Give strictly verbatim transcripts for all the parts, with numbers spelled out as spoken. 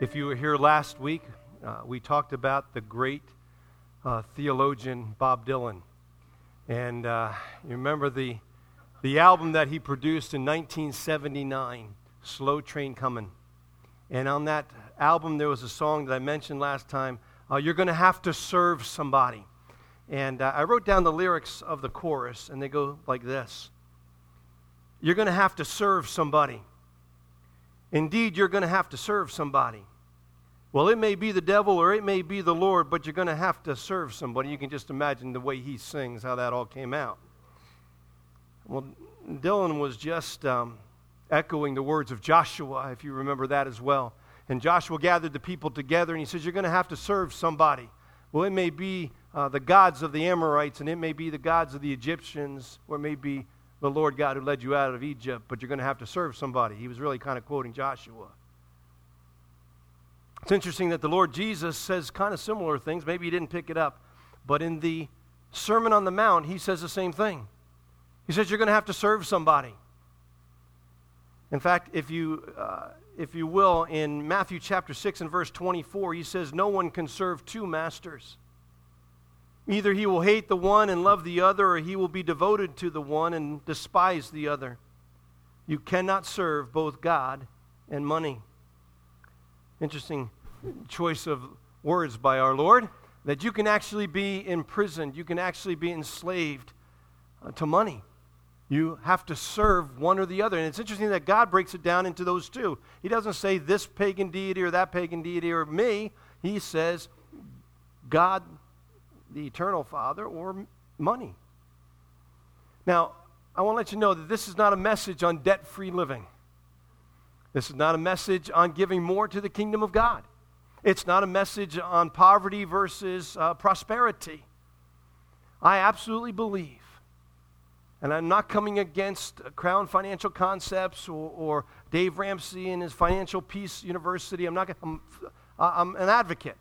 If you were here last week, uh, we talked about the great uh, theologian Bob Dylan. And uh, you remember the, the album that he produced in nineteen seventy-nine, Slow Train Comin'. And on that album, there was a song that I mentioned last time, uh, You're Gonna Have to Serve Somebody. And uh, I wrote down the lyrics of the chorus, and they go like this. You're going to have to serve somebody. Indeed, you're going to have to serve somebody. Well, it may be the devil or it may be the Lord, but you're going to have to serve somebody. You can just imagine the way he sings, how that all came out. Well, Dylan was just um, echoing the words of Joshua, if you remember that as well. And Joshua gathered the people together, and he says, you're going to have to serve somebody. Well, it may be uh, the gods of the Amorites, and it may be the gods of the Egyptians, or it may be the Lord God who led you out of Egypt, but you're going to have to serve somebody. He was really kind of quoting Joshua. It's interesting that the Lord Jesus says kind of similar things. Maybe he didn't pick it up, but in the Sermon on the Mount, he says the same thing. He says you're going to have to serve somebody. In fact, if you, uh, if you will, in Matthew chapter six and verse twenty-four, he says no one can serve two masters. Either he will hate the one and love the other, or he will be devoted to the one and despise the other. You cannot serve both God and money. Interesting choice of words by our Lord, that you can actually be imprisoned, you can actually be enslaved uh, to money. You have to serve one or the other. And it's interesting that God breaks it down into those two. He doesn't say this pagan deity or that pagan deity or me. He says God, the eternal Father, or money. Now, I want to let you know that this is not a message on debt-free living. This is not a message on giving more to the kingdom of God. It's not a message on poverty versus uh, prosperity. I absolutely believe, and I'm not coming against Crown Financial Concepts or, or Dave Ramsey and his Financial Peace University. I'm not. I'm, I'm an advocate.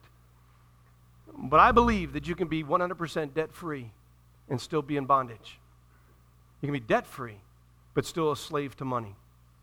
But I believe that you can be one hundred percent debt-free and still be in bondage. You can be debt-free, but still a slave to money.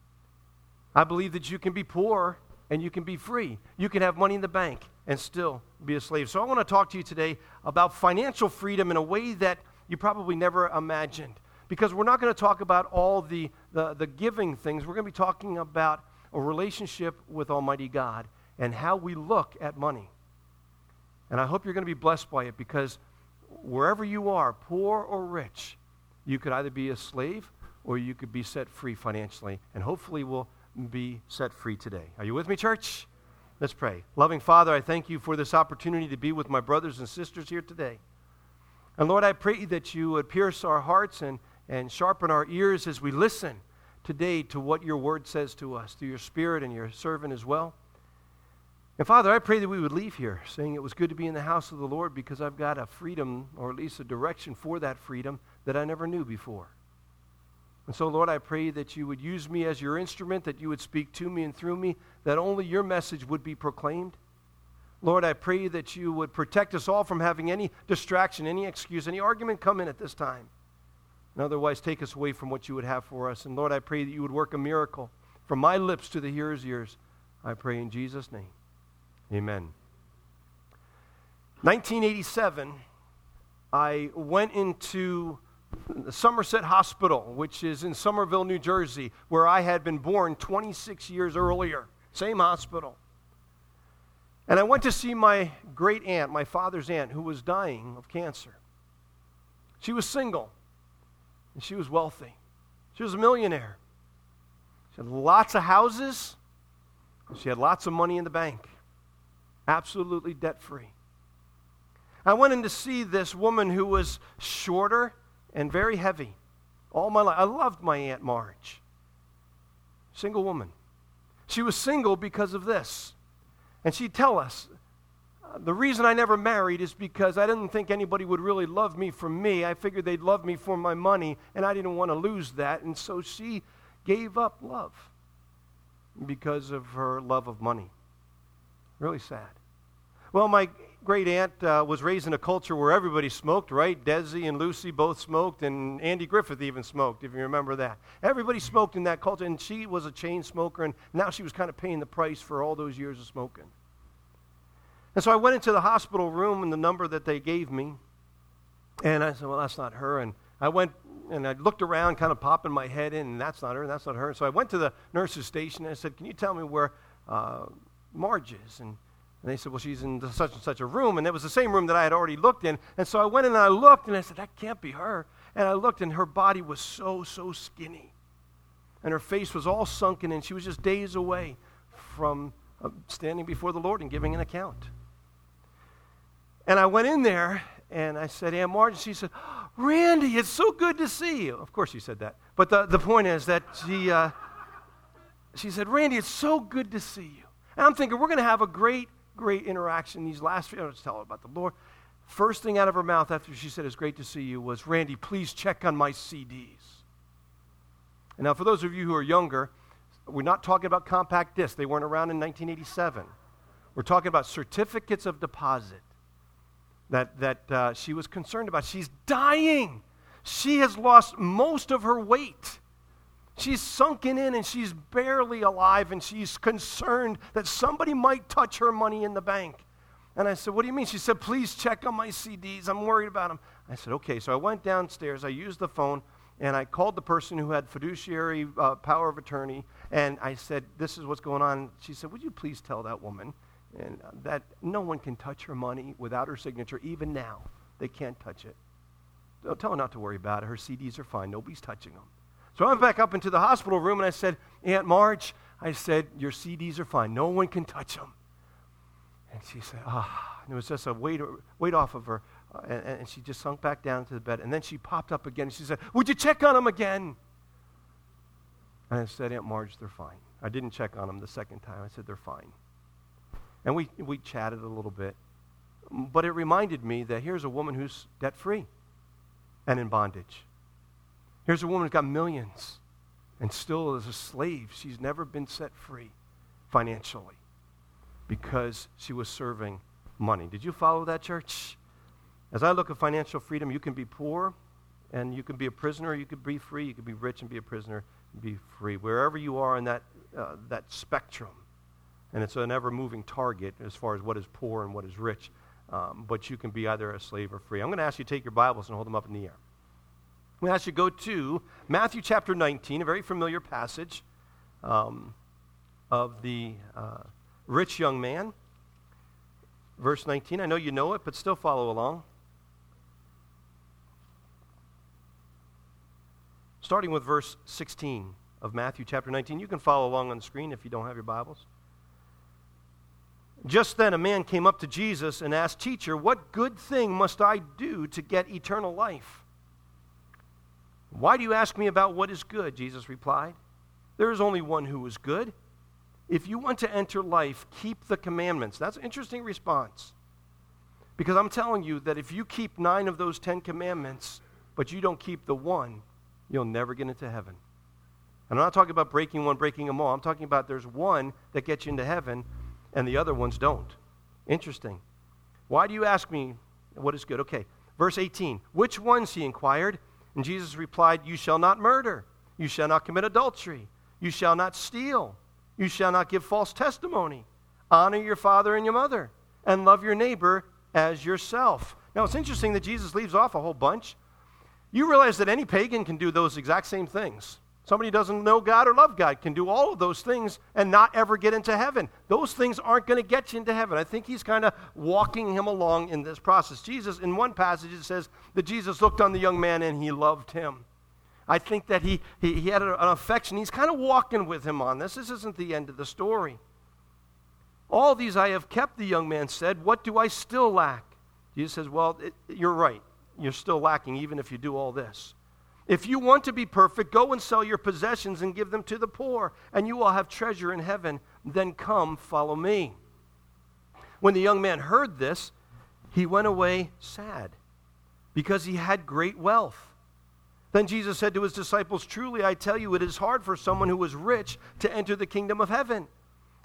I believe that you can be poor and you can be free. You can have money in the bank and still be a slave. So I want to talk to you today about financial freedom in a way that you probably never imagined. Because we're not going to talk about all the, the, the giving things. We're going to be talking about a relationship with Almighty God and how we look at money. And I hope you're going to be blessed by it, because wherever you are, poor or rich, you could either be a slave or you could be set free financially. And hopefully we'll be set free today. Are you with me, church? Let's pray. Loving Father, I thank you for this opportunity to be with my brothers and sisters here today. And Lord, I pray that you would pierce our hearts and, and sharpen our ears as we listen today to what your word says to us, through your Spirit and your servant as well. And Father, I pray that we would leave here saying it was good to be in the house of the Lord, because I've got a freedom, or at least a direction for that freedom, that I never knew before. And so, Lord, I pray that you would use me as your instrument, that you would speak to me and through me, that only your message would be proclaimed. Lord, I pray that you would protect us all from having any distraction, any excuse, any argument come in at this time. And otherwise, take us away from what you would have for us. And Lord, I pray that you would work a miracle from my lips to the hearer's ears. I pray in Jesus' name. Amen. nineteen eighty-seven, I went into the Somerset Hospital, which is in Somerville, New Jersey, where I had been born twenty-six years earlier. Same hospital. And I went to see my great aunt, my father's aunt, who was dying of cancer. She was single, and she was wealthy. She was a millionaire. She had lots of houses, and she had lots of money in the bank. Absolutely debt-free. I went in to see this woman who was shorter and very heavy. All my life. I loved my Aunt Marge. Single woman. She was single because of this. And she'd tell us, uh, the reason I never married is because I didn't think anybody would really love me for me. I figured they'd love me for my money, and I didn't want to lose that. And so she gave up love because of her love of money. Really sad. Well, my great aunt uh, was raised in a culture where everybody smoked, right? Desi and Lucy both smoked, and Andy Griffith even smoked, if you remember that. Everybody smoked in that culture, and she was a chain smoker, and now she was kind of paying the price for all those years of smoking. And so I went into the hospital room and the number that they gave me, and I said, well, that's not her. And I went and I looked around, kind of popping my head in, and that's not her, and that's not her. And so I went to the nurse's station, and I said, can you tell me where uh, Marge is? And, and they said, well, she's in the such and such a room. And it was the same room that I had already looked in. And so I went in and I looked, and I said, that can't be her. And I looked, and her body was so, so skinny. And her face was all sunken, and she was just days away from uh, standing before the Lord and giving an account. And I went in there, and I said, Aunt Marge, and she said, Randy, it's so good to see you. Of course she said that. But the, the point is that she, uh, she said, Randy, it's so good to see you. And I'm thinking, we're going to have a great, great interaction these last few minutes. Tell her about the Lord. First thing out of her mouth after she said, it's great to see you, was, Randy, please check on my C Ds. And now, for those of you who are younger, we're not talking about compact discs. They weren't around in nineteen eighty-seven. We're talking about certificates of deposit that, that uh, she was concerned about. She's dying. She has lost most of her weight. She's sunken in, and she's barely alive, and she's concerned that somebody might touch her money in the bank. And I said, what do you mean? She said, please check on my C Ds. I'm worried about them. I said, okay. So I went downstairs. I used the phone, and I called the person who had fiduciary uh, power of attorney, and I said, this is what's going on. She said, would you please tell that woman and uh, that no one can touch her money without her signature, even now. They can't touch it. So tell her not to worry about it. Her C Ds are fine. Nobody's touching them. So I went back up into the hospital room, and I said, Aunt Marge, I said, your C Ds are fine. No one can touch them. And she said, ah. And it was just a weight, weight off of her. Uh, and, and she just sunk back down to the bed. And then she popped up again, and she said, would you check on them again? And I said, Aunt Marge, they're fine. I didn't check on them the second time. I said, they're fine. And we, we chatted a little bit. But it reminded me that here's a woman who's debt-free and in bondage. Here's a woman who's got millions and still is a slave. She's never been set free financially because she was serving money. Did you follow that, church? As I look at financial freedom, you can be poor and you can be a prisoner. You could be free. You could be rich and be a prisoner and be free. Wherever you are in that, uh, that spectrum, and it's an ever-moving target as far as what is poor and what is rich, um, but you can be either a slave or free. I'm going to ask you to take your Bibles and hold them up in the air. I'm going to ask you to go to Matthew chapter nineteen, a very familiar passage um, of the uh, rich young man. Verse nineteen, I know you know it, but still follow along. Starting with verse sixteen of Matthew chapter nineteen. You can follow along on the screen if you don't have your Bibles. Just then a man came up to Jesus and asked, Teacher, what good thing must I do to get eternal life? Why do you ask me about what is good? Jesus replied. There is only one who is good. If you want to enter life, keep the commandments. That's an interesting response. Because I'm telling you that if you keep nine of those ten commandments, but you don't keep the one, you'll never get into heaven. And I'm not talking about breaking one, breaking them all. I'm talking about there's one that gets you into heaven, and the other ones don't. Interesting. Why do you ask me what is good? Okay, verse eighteen. Which ones, he inquired. And Jesus replied, you shall not murder. You shall not commit adultery. You shall not steal. You shall not give false testimony. Honor your father and your mother. And love your neighbor as yourself. Now, it's interesting that Jesus leaves off a whole bunch. You realize that any pagan can do those exact same things. Somebody who doesn't know God or love God can do all of those things and not ever get into heaven. Those things aren't going to get you into heaven. I think he's kind of walking him along in this process. Jesus, in one passage, it says that Jesus looked on the young man and he loved him. I think that he, he, he had an affection. He's kind of walking with him on this. This isn't the end of the story. All these I have kept, the young man said. What do I still lack? Jesus says, well, it, you're right. You're still lacking even if you do all this. If you want to be perfect, go and sell your possessions and give them to the poor, and you will have treasure in heaven. Then come, follow me. When the young man heard this, he went away sad, because he had great wealth. Then Jesus said to his disciples, truly I tell you, it is hard for someone who is rich to enter the kingdom of heaven.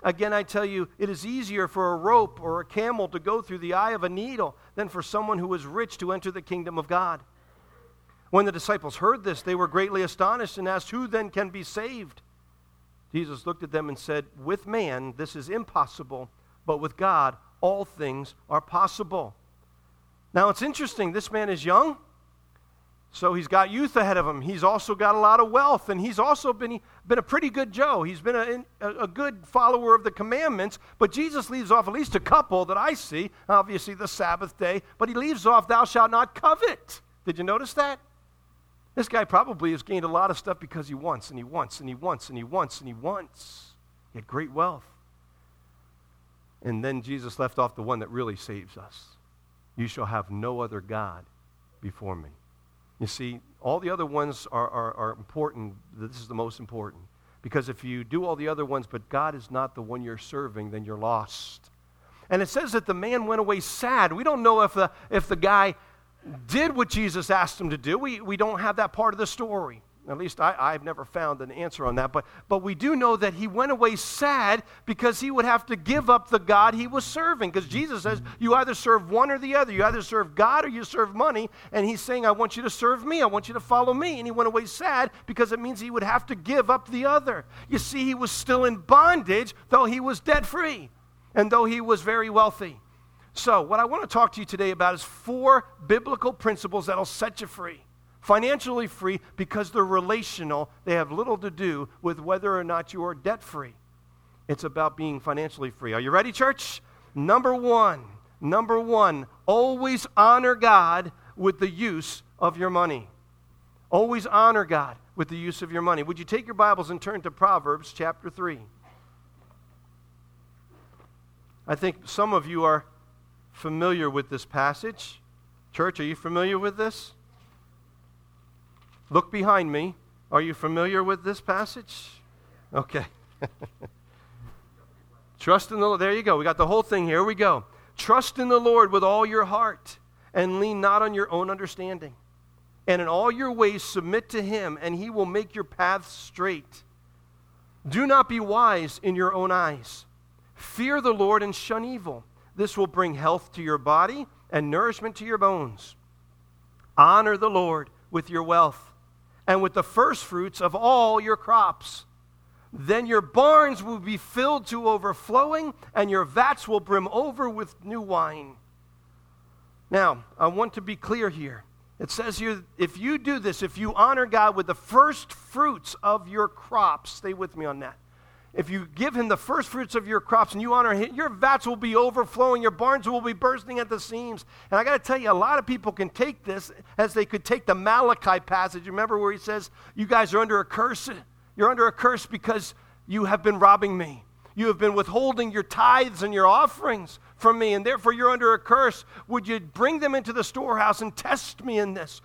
Again, I tell you, it is easier for a rope or a camel to go through the eye of a needle than for someone who is rich to enter the kingdom of God. When the disciples heard this, they were greatly astonished and asked, who then can be saved? Jesus looked at them and said, with man, this is impossible, but with God, all things are possible. Now, it's interesting. This man is young, so he's got youth ahead of him. He's also got a lot of wealth, and he's also been, been a pretty good Joe. He's been a, a, a good follower of the commandments, but Jesus leaves off at least a couple that I see, obviously the Sabbath day, but he leaves off, thou shalt not covet. Did you notice that? This guy probably has gained a lot of stuff because he wants, and he wants, and he wants, and he wants, and he wants. He had great wealth. And then Jesus left off the one that really saves us. You shall have no other God before me. You see, all the other ones are, are, are important. This is the most important. Because if you do all the other ones, but God is not the one you're serving, then you're lost. And it says that the man went away sad. We don't know if the, if the guy did what Jesus asked him to do. We, we don't have that part of the story. At least I, I've never found an answer on that. But, but we do know that he went away sad because he would have to give up the God he was serving. Because Jesus says you either serve one or the other. You either serve God or you serve money. And he's saying, I want you to serve me. I want you to follow me. And he went away sad because it means he would have to give up the other. You see, he was still in bondage, though he was debt-free and though he was very wealthy. So what I want to talk to you today about is four biblical principles that will set you free. Financially free because they're relational. They have little to do with whether or not you are debt-free. It's about being financially free. Are you ready, church? Number one, number one, always honor God with the use of your money. Always honor God with the use of your money. Would you take your Bibles and turn to Proverbs chapter three? I think some of you are familiar with this passage. Church, are you familiar with this? Look behind me. Are you familiar with this passage? Okay. Trust in the Lord. There you go. We got the whole thing. Here we go. Trust in the Lord with all your heart and lean not on your own understanding. And in all your ways submit to him, and he will make your paths straight. Do not be wise in your own eyes. Fear the Lord and shun evil. This will bring health to your body and nourishment to your bones. Honor the Lord with your wealth and with the first fruits of all your crops. Then your barns will be filled to overflowing, and your vats will brim over with new wine. Now, I want to be clear here. It says here, if you do this, if you honor God with the first fruits of your crops, stay with me on that. If you give him the first fruits of your crops and you honor him, your vats will be overflowing, your barns will be bursting at the seams. And I got to tell you, a lot of people can take this as they could take the Malachi passage. Remember where he says, you guys are under a curse. You're under a curse because you have been robbing me. You have been withholding your tithes and your offerings from me, and therefore you're under a curse. Would you bring them into the storehouse and test me in this?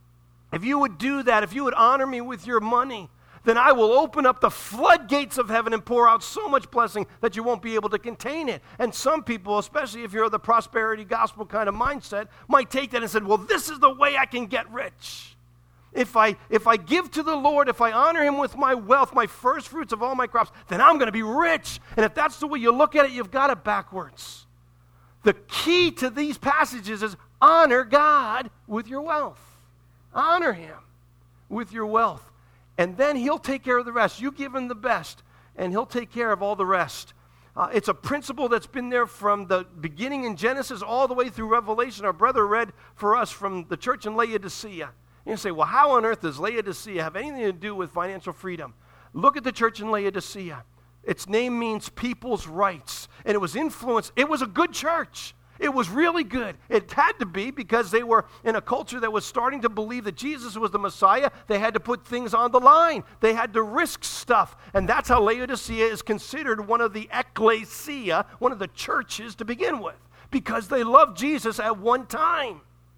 If you would do that, if you would honor me with your money, then I will open up the floodgates of heaven and pour out so much blessing that you won't be able to contain it. And some people, especially if you're the prosperity gospel kind of mindset, might take that and say, well, this is the way I can get rich. If I, if I give to the Lord, if I honor him with my wealth, my first fruits of all my crops, then I'm going to be rich. And if that's the way you look at it, you've got it backwards. The key to these passages is honor God with your wealth. Honor him with your wealth. And then he'll take care of the rest. You give him the best, and he'll take care of all the rest. Uh, it's a principle that's been there from the beginning in Genesis all the way through Revelation. Our brother read for us from the church in Laodicea. You say, well, how on earth does Laodicea have anything to do with financial freedom? Look at the church in Laodicea. Its name means people's rights. And it was influenced. It was a good church. It was really good. It had to be because they were in a culture that was starting to believe that Jesus was the Messiah. They had to put things on the line. They had to risk stuff. And that's how Laodicea is considered one of the ecclesia, one of the churches to begin with, because they loved Jesus at one time.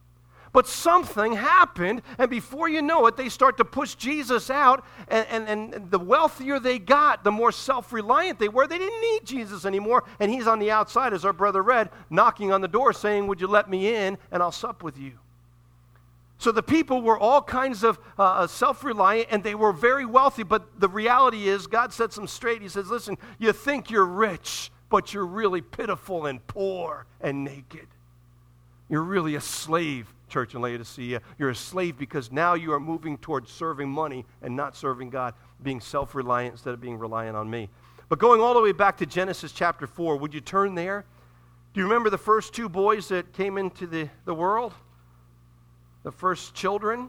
But something happened, and before you know it, they start to push Jesus out, and, and, and the wealthier they got, the more self-reliant they were. They didn't need Jesus anymore, and he's on the outside, as our brother read, knocking on the door saying, would you let me in, and I'll sup with you. So the people were all kinds of uh, self-reliant, and they were very wealthy. But the reality is, God sets them straight. He says, listen, you think you're rich, but you're really pitiful and poor and naked. You're really a slave, church in Laodicea. You're a slave because now you are moving towards serving money and not serving God, being self-reliant instead of being reliant on me. But going all the way back to Genesis chapter four, would you turn there? Do you remember the first two boys that came into the, the world? The first children?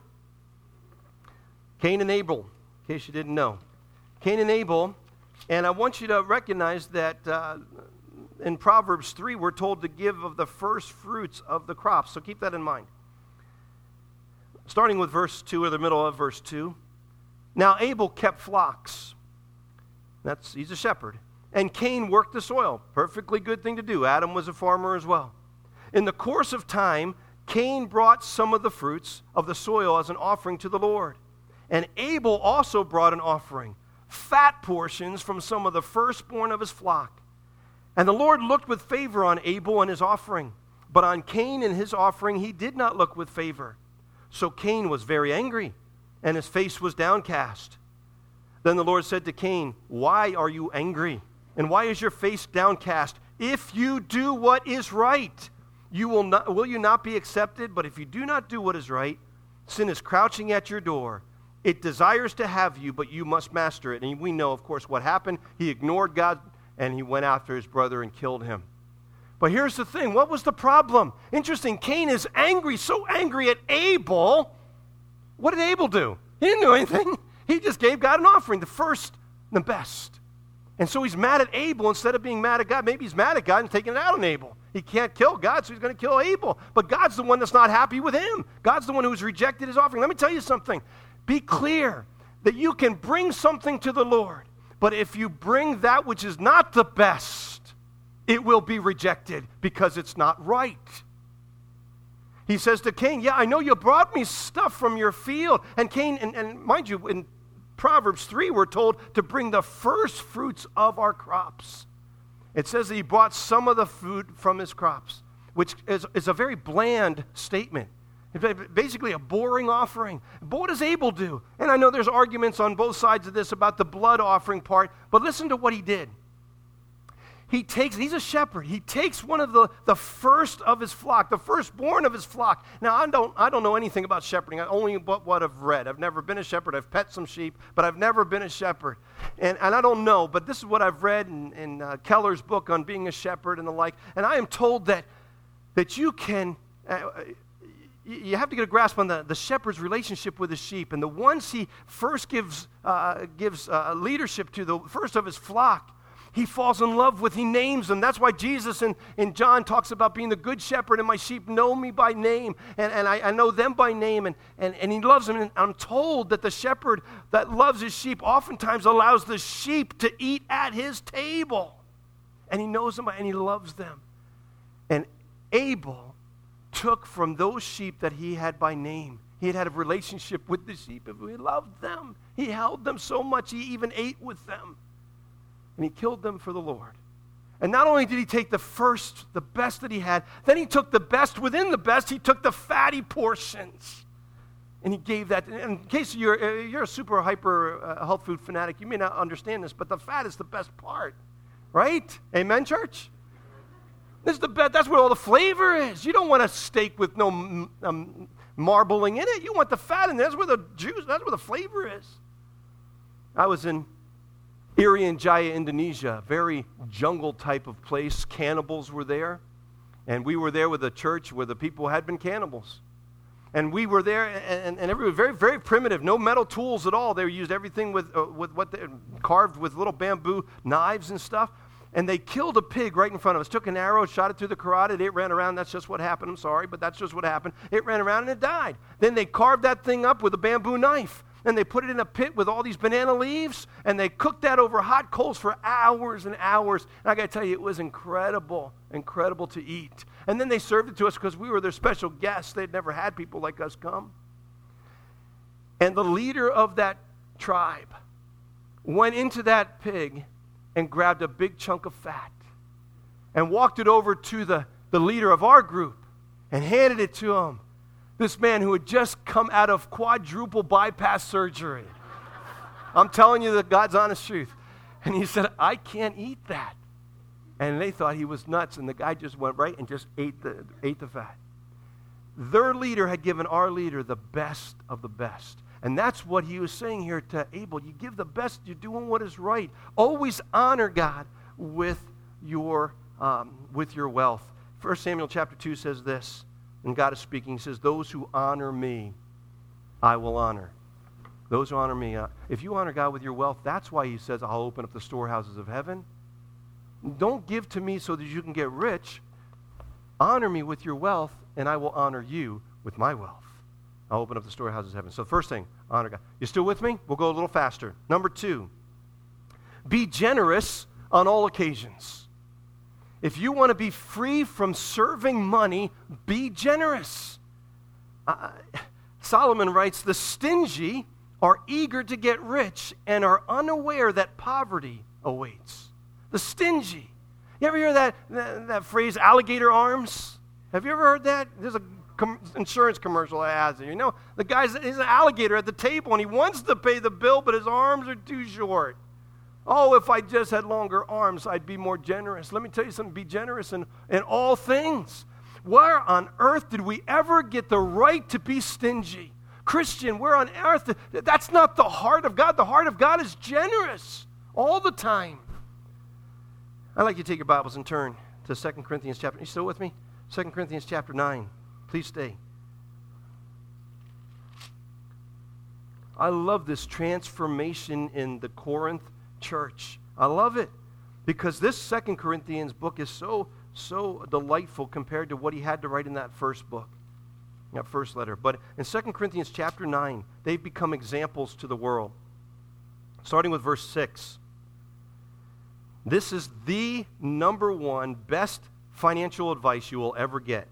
Cain and Abel, in case you didn't know. Cain and Abel, and I want you to recognize that uh, in Proverbs three, we're told to give of the first fruits of the crops. So keep that in mind. Starting with verse two, or the middle of verse two. Now Abel kept flocks. That's, he's a shepherd. And Cain worked the soil. Perfectly good thing to do. Adam was a farmer as well. In the course of time, Cain brought some of the fruits of the soil as an offering to the Lord. And Abel also brought an offering, fat portions from some of the firstborn of his flock. And the Lord looked with favor on Abel and his offering, but on Cain and his offering he did not look with favor. So Cain was very angry, and his face was downcast. Then the Lord said to Cain, why are you angry? And why is your face downcast? If you do what is right, you will not, will you not be accepted? But if you do not do what is right, sin is crouching at your door. It desires to have you, but you must master it. And we know, of course, what happened. He ignored God, and he went after his brother and killed him. But here's the thing. What was the problem? Interesting. Cain is angry, so angry at Abel. What did Abel do? He didn't do anything. He just gave God an offering, the first, the best. And so he's mad at Abel instead of being mad at God. Maybe he's mad at God and taking it out on Abel. He can't kill God, so he's going to kill Abel. But God's the one that's not happy with him. God's the one who's rejected his offering. Let me tell you something. Be clear that you can bring something to the Lord, but if you bring that which is not the best, it will be rejected because it's not right. He says to Cain, yeah, I know you brought me stuff from your field. And Cain, and, and mind you, in Proverbs three, we're told to bring the first fruits of our crops. It says that he brought some of the food from his crops, which is, is a very bland statement. It's basically a boring offering. But what does Abel do? And I know there's arguments on both sides of this about the blood offering part, but listen to what he did. He takes, he's a shepherd. He takes one of the, the first of his flock, the firstborn of his flock. Now, I don't, I don't know anything about shepherding. I only but what I've read. I've never been a shepherd. I've pet some sheep, but I've never been a shepherd. And, and I don't know, but this is what I've read in, in uh, Keller's book on being a shepherd and the like. And I am told that, that you can, uh, you have to get a grasp on the, the shepherd's relationship with his sheep. And the ones he first gives, uh, gives uh, leadership to, the first of his flock, he falls in love with, he names them. That's why Jesus in, in John talks about being the good shepherd, and my sheep know me by name, and, and I, I know them by name, and, and, and he loves them. And I'm told that the shepherd that loves his sheep oftentimes allows the sheep to eat at his table. And he knows them and he loves them. And Abel took from those sheep that he had by name. He had had a relationship with the sheep. He loved them. He held them so much he even ate with them. And he killed them for the Lord. And not only did he take the first, the best that he had, then he took the best within the best. He took the fatty portions. And he gave that. And in case you're, you're a super hyper uh, health food fanatic, you may not understand this, but the fat is the best part. Right? Amen, church? This is the best. That's where all the flavor is. You don't want a steak with no um, marbling in it. You want the fat in there. That's where the juice, that's where the flavor is. I was in Irian Jaya, Indonesia, very jungle type of place. Cannibals were there. And we were there with a church where the people had been cannibals. And we were there, and, and everyone very, very primitive, no metal tools at all. They used everything with, uh, with what they carved with little bamboo knives and stuff. And they killed a pig right in front of us. Took an arrow, shot it through the carotid. It ran around. That's just what happened. I'm sorry, but that's just what happened. It ran around and it died. Then they carved that thing up with a bamboo knife. And they put it in a pit with all these banana leaves, and they cooked that over hot coals for hours and hours. And I got to tell you, it was incredible, incredible to eat. And then they served it to us because we were their special guests. They'd never had people like us come. And the leader of that tribe went into that pig and grabbed a big chunk of fat and walked it over to the, the leader of our group and handed it to him. This man who had just come out of quadruple bypass surgery. I'm telling you the God's honest truth. And he said, I can't eat that. And they thought he was nuts, and the guy just went right and just ate the, ate the fat. Their leader had given our leader the best of the best. And that's what he was saying here to Abel. You give the best, you're doing what is right. Always honor God with your, um, with your wealth. First Samuel chapter two says this, and God is speaking. He says, those who honor me, I will honor. Those who honor me. Uh, if you honor God with your wealth, that's why he says, I'll open up the storehouses of heaven. Don't give to me so that you can get rich. Honor me with your wealth, and I will honor you with my wealth. I'll open up the storehouses of heaven. So first thing, honor God. You still with me? We'll go a little faster. Number two, be generous on all occasions. If you want to be free from serving money, be generous. Uh, Solomon writes, the stingy are eager to get rich and are unaware that poverty awaits. The stingy. You ever hear that, that, that phrase, alligator arms? Have you ever heard that? There's a com- insurance commercial that has it. You know, the guy's he's an alligator at the table, and he wants to pay the bill, but his arms are too short. Oh, if I just had longer arms, I'd be more generous. Let me tell you something. Be generous in, in all things. Where on earth did we ever get the right to be stingy? Christian, where on earth? That's not the heart of God. The heart of God is generous all the time. I'd like you to take your Bibles and turn to Second Corinthians chapter. Are you still with me? Second Corinthians chapter nine. Please stay. I love this transformation in the Corinth church. I love it because this Second Corinthians book is so, so delightful compared to what he had to write in that first book, that first letter. But in Second Corinthians chapter nine, they've become examples to the world. Starting with verse six. This is the number one best financial advice you will ever get.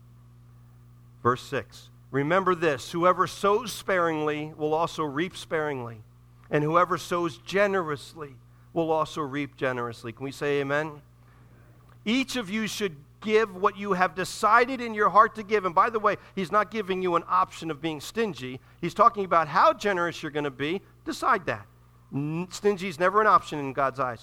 Verse six. Remember this, whoever sows sparingly will also reap sparingly, and whoever sows generously will also reap generously. Can we say amen? Each of you should give what you have decided in your heart to give. And by the way, he's not giving you an option of being stingy. He's talking about how generous you're going to be. Decide that. Stingy is never an option in God's eyes.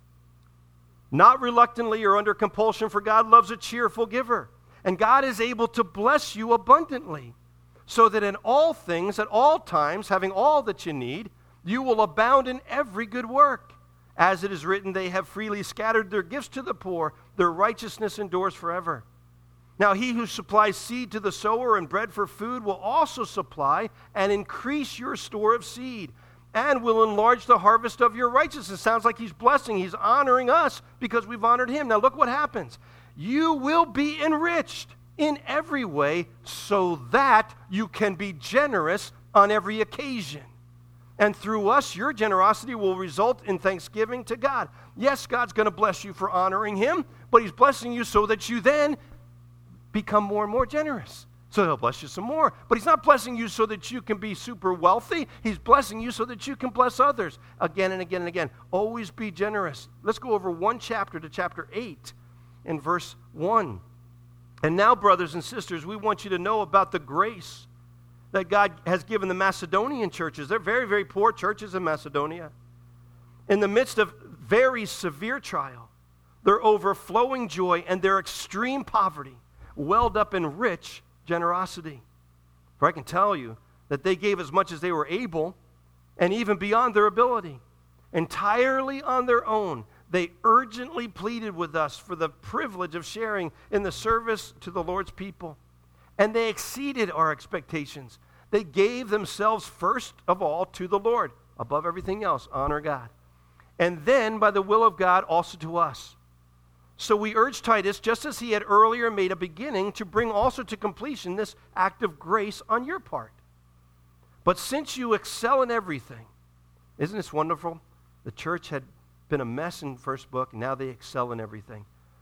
Not reluctantly or under compulsion, for God loves a cheerful giver. And God is able to bless you abundantly, so that in all things, at all times, having all that you need, you will abound in every good work. As it is written, they have freely scattered their gifts to the poor. Their righteousness endures forever. Now he who supplies seed to the sower and bread for food will also supply and increase your store of seed, and will enlarge the harvest of your righteousness. Sounds like he's blessing. He's honoring us because we've honored him. Now look what happens. You will be enriched in every way so that you can be generous on every occasion. And through us, your generosity will result in thanksgiving to God. Yes, God's going to bless you for honoring him, but he's blessing you so that you then become more and more generous. So he'll bless you some more. But he's not blessing you so that you can be super wealthy. He's blessing you so that you can bless others again and again and again. Always be generous. Let's go over one chapter to chapter eight in verse one. And now, brothers and sisters, we want you to know about the grace that God has given the Macedonian churches. They're very, very poor churches in Macedonia. In the midst of very severe trial, their overflowing joy and their extreme poverty welled up in rich generosity. For I can tell you that they gave as much as they were able, and even beyond their ability. Entirely on their own, they urgently pleaded with us for the privilege of sharing in the service to the Lord's people. And they exceeded our expectations. They gave themselves first of all to the Lord. Above everything else, honor God. And then, by the will of God, also to us. So we urge Titus, just as he had earlier made a beginning, to bring also to completion this act of grace on your part. But since you excel in everything, isn't this wonderful? The church had been a mess in the first book, and now they excel in everything.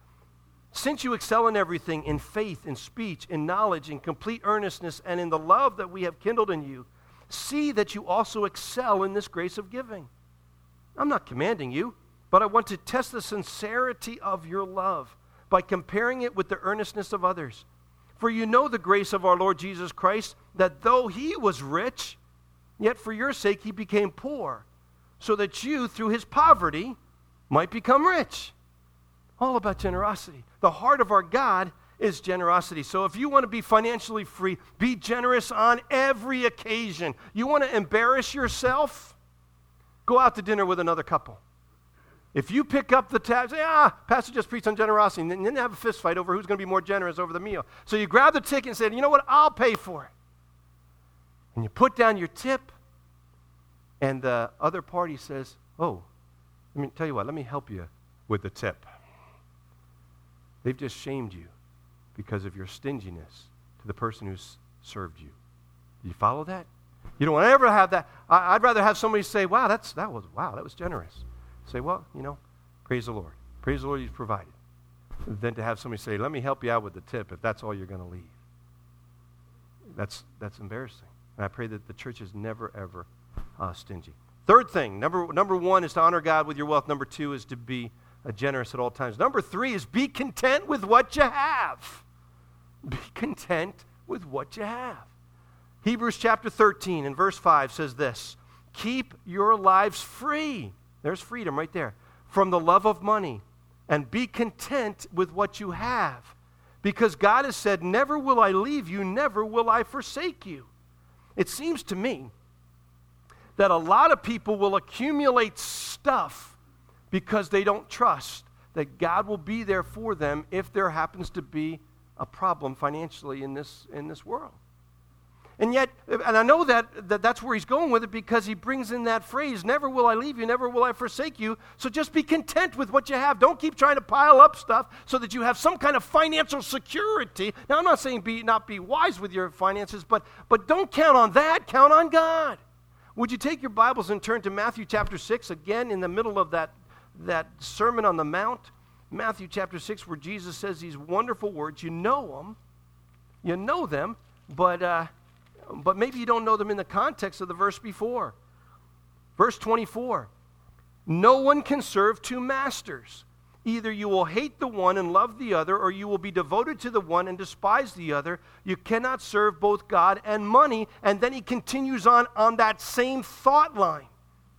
Since you excel in everything, in faith, in speech, in knowledge, in complete earnestness, and in the love that we have kindled in you, see that you also excel in this grace of giving. I'm not commanding you, but I want to test the sincerity of your love by comparing it with the earnestness of others. For you know the grace of our Lord Jesus Christ, that though he was rich, yet for your sake he became poor, so that you, through his poverty, might become rich. All about generosity. The heart of our God is generosity. So if you want to be financially free, be generous on every occasion. You want to embarrass yourself? Go out to dinner with another couple. If you pick up the tab, say, ah, Pastor just preached on generosity, and then have a fist fight over who's going to be more generous over the meal. So you grab the ticket and say, you know what, I'll pay for it. And you put down your tip, and the other party says, oh, let me tell you what, let me help you with the tip. They've just shamed you because of your stinginess to the person who's served you. Do you follow that? You don't want to ever have that. I, I'd rather have somebody say, wow, that's that was wow, that was generous. Say, well, you know, praise the Lord. Praise the Lord he's provided. Than to have somebody say, let me help you out with the tip if that's all you're going to leave. That's that's embarrassing. And I pray that the church is never, ever uh, stingy. Third thing, number, number one is to honor God with your wealth. Number two is to be uh, generous at all times. Number three is be content with what you have. Be content with what you have. Hebrews chapter thirteen and verse five says this, keep your lives free. There's freedom right there. From the love of money, and be content with what you have. Because God has said, never will I leave you, never will I forsake you. It seems to me that a lot of people will accumulate stuff because they don't trust that God will be there for them if there happens to be a problem financially in this, in this world. And yet, and I know that, that that's where he's going with it because he brings in that phrase, never will I leave you, never will I forsake you. So just be content with what you have. Don't keep trying to pile up stuff so that you have some kind of financial security. Now, I'm not saying be not be wise with your finances, but, but don't count on that. Count on God. Would you take your Bibles and turn to Matthew chapter six, again in the middle of that, that Sermon on the Mount? Matthew chapter six, where Jesus says these wonderful words. You know them. You know them, but... Uh, But maybe you don't know them in the context of the verse before. Verse twenty-four. No one can serve two masters. Either you will hate the one and love the other, or you will be devoted to the one and despise the other. You cannot serve both God and money. And then he continues on on that same thought line.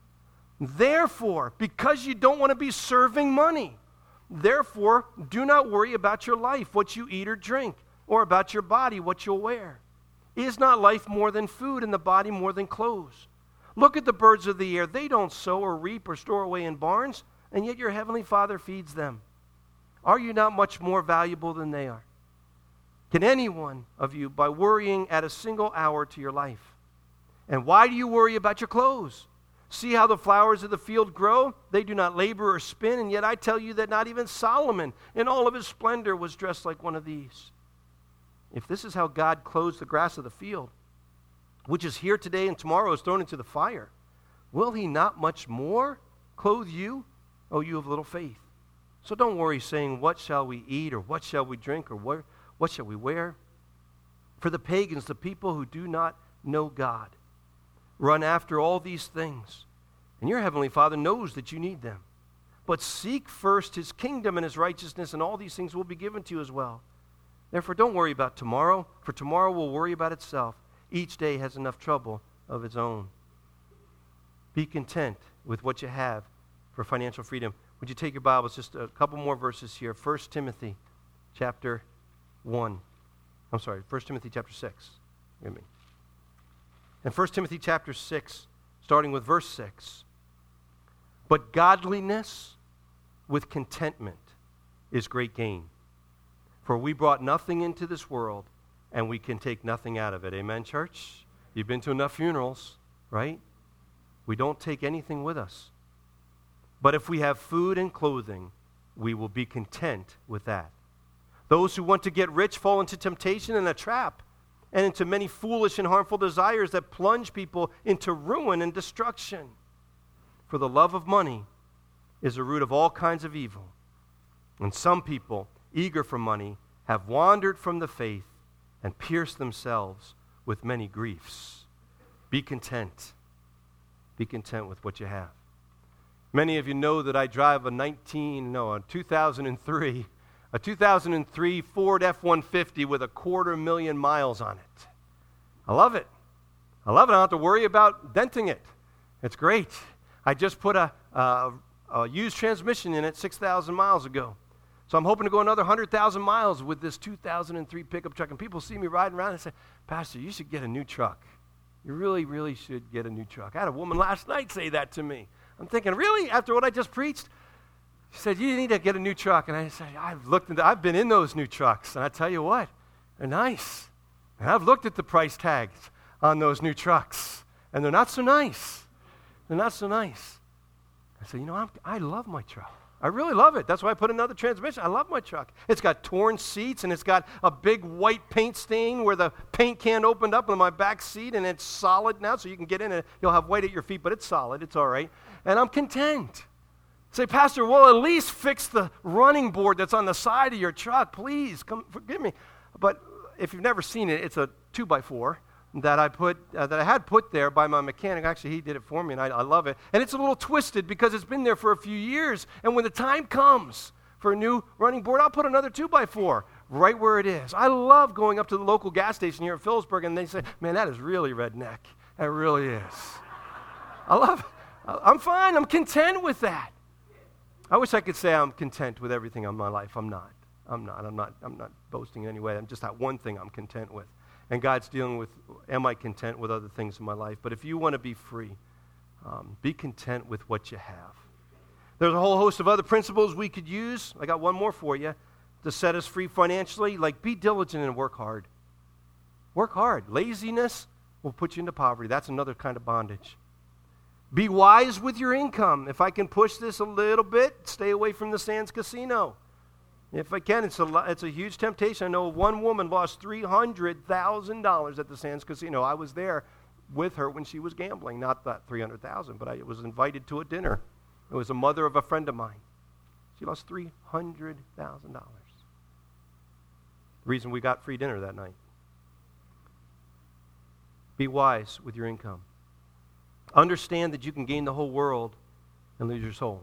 Therefore, because you don't want to be serving money, therefore, do not worry about your life, what you eat or drink, or about your body, what you'll wear. Is not life more than food, and the body more than clothes? Look at the birds of the air. They don't sow or reap or store away in barns, and yet your heavenly Father feeds them. Are you not much more valuable than they are? Can any one of you, by worrying, add a single hour to your life? And why do you worry about your clothes? See how the flowers of the field grow? They do not labor or spin, and yet I tell you that not even Solomon in all of his splendor was dressed like one of these. If this is how God clothes the grass of the field, which is here today and tomorrow is thrown into the fire, will he not much more clothe you, O you of little faith? So don't worry, saying, what shall we eat, or what shall we drink, or what, what shall we wear? For the pagans, the people who do not know God, run after all these things, and your heavenly Father knows that you need them. But seek first his kingdom and his righteousness, and all these things will be given to you as well. Therefore, don't worry about tomorrow, for tomorrow will worry about itself. Each day has enough trouble of its own. Be content with what you have for financial freedom. Would you take your Bibles, just a couple more verses here. First Timothy chapter one. I'm sorry, First Timothy chapter six. Give me. And First Timothy chapter six, starting with verse six. But godliness with contentment is great gain. For we brought nothing into this world, and we can take nothing out of it. Amen, church? You've been to enough funerals, right? We don't take anything with us. But if we have food and clothing, we will be content with that. Those who want to get rich fall into temptation and a trap, and into many foolish and harmful desires that plunge people into ruin and destruction. For the love of money is the root of all kinds of evil. And some people, eager for money, have wandered from the faith and pierced themselves with many griefs. Be content. Be content with what you have. Many of you know that I drive a nineteen, no, a two thousand three A two thousand three Ford F one fifty with a quarter million miles on it. I love it. I love it. I don't have to worry about denting it. It's great. I just put a, a, a used transmission in it six thousand miles ago. So I'm hoping to go another one hundred thousand miles with this two thousand three pickup truck. And people see me riding around and say, Pastor, you should get a new truck. You really, really should get a new truck. I had a woman last night say that to me. I'm thinking, really? After what I just preached? She said, you need to get a new truck. And I said, I've looked into, I've been in those new trucks. And I tell you what, they're nice. And I've looked at the price tags on those new trucks. And they're not so nice. They're not so nice. I said, you know, I'm, I love my truck. I really love it. That's why I put another transmission. I love my truck. It's got torn seats, and it's got a big white paint stain where the paint can opened up in my back seat, and it's solid now, so you can get in it. You'll have white at your feet, but it's solid. It's all right. And I'm content. Say, Pastor, well, at least fix the running board that's on the side of your truck. Please, come forgive me. But if you've never seen it, it's a two by four that I put uh, that I had put there by my mechanic. Actually, he did it for me, and I, I love it. And it's a little twisted because it's been there for a few years. And when the time comes for a new running board, I'll put another two by four right where it is. I love going up to the local gas station here in Phillipsburg, and they say, man, that is really redneck. That really is. I love it. I'm fine. I'm content with that. I wish I could say I'm content with everything in my life. I'm not. I'm not. I'm not. I'm not boasting in any way. I'm just that one thing I'm content with. And God's dealing with, am I content with other things in my life? But if you want to be free, um, be content with what you have. There's a whole host of other principles we could use. I got one more for you to set us free financially. Like, be diligent and work hard. Work hard. Laziness will put you into poverty. That's another kind of bondage. Be wise with your income. If I can push this a little bit, stay away from the Sands Casino. If I can, it's a, it's a huge temptation. I know one woman lost three hundred thousand dollars at the Sands Casino. I was there with her when she was gambling. Not that three hundred thousand dollars, but I was invited to a dinner. It was a mother of a friend of mine. She lost three hundred thousand dollars. The reason we got free dinner that night. Be wise with your income. Understand that you can gain the whole world and lose your soul.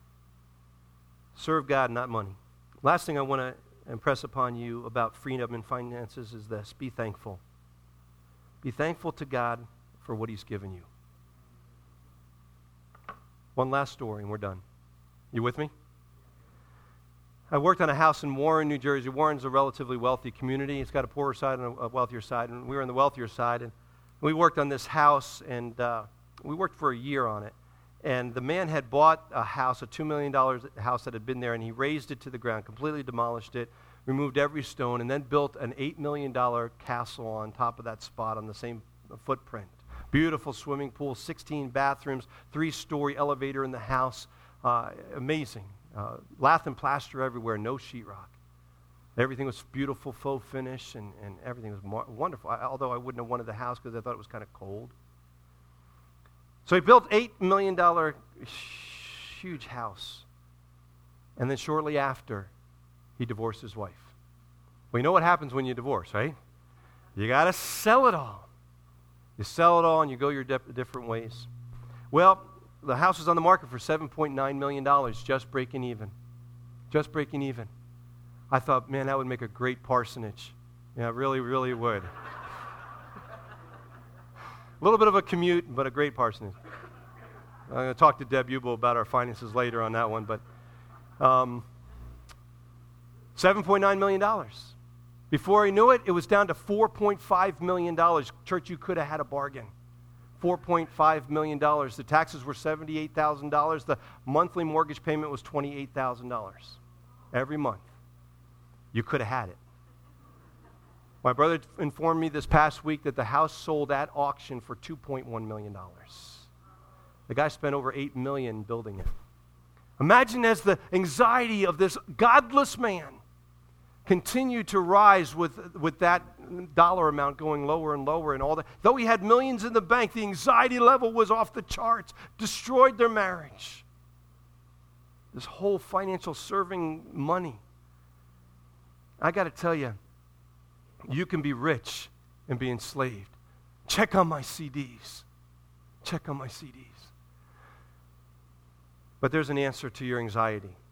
Serve God, not money. Last thing I want to impress upon you about freedom and finances is this. Be thankful. Be thankful to God for what He's given you. One last story and we're done. You with me? I worked on a house in Warren, New Jersey. Warren's a relatively wealthy community. It's got a poorer side and a wealthier side, and we were on the wealthier side. And we worked on this house, and uh, we worked for a year on it. And the man had bought a house, a two million dollars house that had been there, and he razed it to the ground, completely demolished it, removed every stone, and then built an eight million dollars castle on top of that spot on the same footprint. Beautiful swimming pool, sixteen bathrooms, three-story elevator in the house. Uh, amazing. Uh, lath and plaster everywhere, no sheetrock. Everything was beautiful, faux finish, and, and everything was mo- wonderful, I, although I wouldn't have wanted the house because I thought it was kind of cold. So he built eight million dollars huge house. And then shortly after, he divorced his wife. Well, you know what happens when you divorce, right? You got to sell it all. You sell it all and you go your di- different ways. Well, the house was on the market for seven point nine million dollars, just breaking even. Just breaking even. I thought, man, that would make a great parsonage. Yeah, it really, really would. A little bit of a commute, but a great parsonage. I'm going to talk to Deb Ubel about our finances later on that one, but um, seven point nine million dollars. Before I knew it, it was down to four point five million dollars. Church, you could have had a bargain. four point five million dollars. The taxes were seventy-eight thousand dollars. The monthly mortgage payment was twenty-eight thousand dollars every month. You could have had it. My brother informed me this past week that the house sold at auction for two point one million dollars. The guy spent over eight million dollars building it. Imagine as the anxiety of this godless man continued to rise with, with that dollar amount going lower and lower and all that. Though he had millions in the bank, the anxiety level was off the charts, destroyed their marriage. This whole financial serving money. I got to tell you, you can be rich and be enslaved. Check on my C Ds. Check on my C Ds. But there's an answer to your anxiety.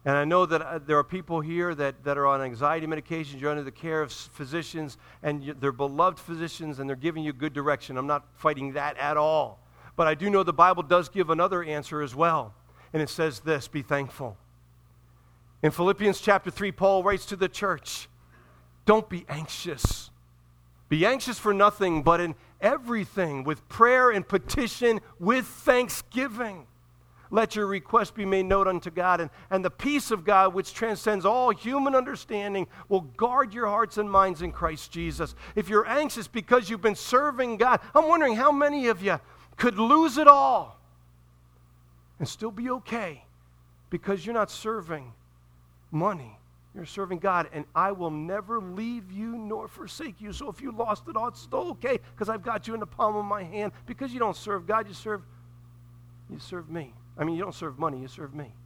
And I know that uh, there are people here that, that are on anxiety medications. You're under the care of physicians, and you, they're beloved physicians, and they're giving you good direction. I'm not fighting that at all. But I do know the Bible does give another answer as well. And it says this, be thankful. In Philippians chapter three, Paul writes to the church, don't be anxious. Be anxious for nothing, but in everything, with prayer and petition, with thanksgiving. Let your request be made known unto God, and, and the peace of God, which transcends all human understanding, will guard your hearts and minds in Christ Jesus. If you're anxious because you've been serving God, I'm wondering how many of you could lose it all and still be okay because you're not serving money. You're serving God, and I will never leave you nor forsake you. So if you lost it all, it's still okay because I've got you in the palm of my hand. Because you don't serve God, you serve, you serve me. I mean, you don't serve money, you serve me.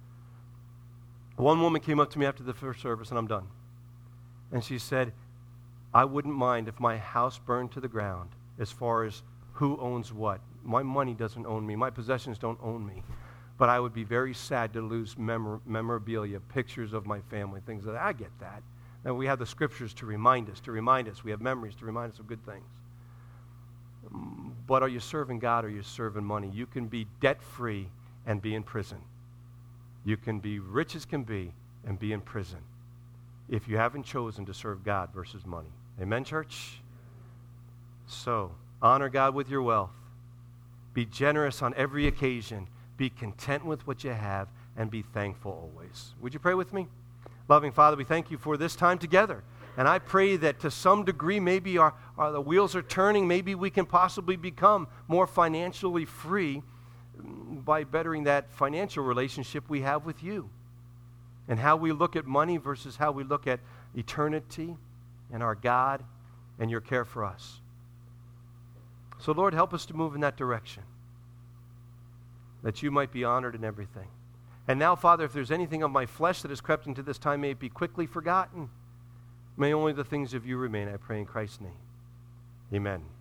One woman came up to me after the first service, and I'm done. And she said, I wouldn't mind if my house burned to the ground as far as who owns what. My money doesn't own me. My possessions don't own me. But I would be very sad to lose memor- memorabilia, pictures of my family, things like that. I get that. And we have the scriptures to remind us, to remind us. We have memories to remind us of good things. But are you serving God or are you serving money? You can be debt-free and be in prison. You can be rich as can be and be in prison if you haven't chosen to serve God versus money. Amen, church? So, honor God with your wealth. Be generous on every occasion. Be content with what you have, and be thankful always. Would you pray with me? Loving Father, we thank you for this time together. And I pray that to some degree, maybe our, our the wheels are turning. Maybe we can possibly become more financially free by bettering that financial relationship we have with you. And how we look at money versus how we look at eternity and our God and your care for us. So, Lord, help us to move in that direction, that you might be honored in everything. And now, Father, if there's anything of my flesh that has crept into this time, may it be quickly forgotten. May only the things of you remain, I pray in Christ's name. Amen.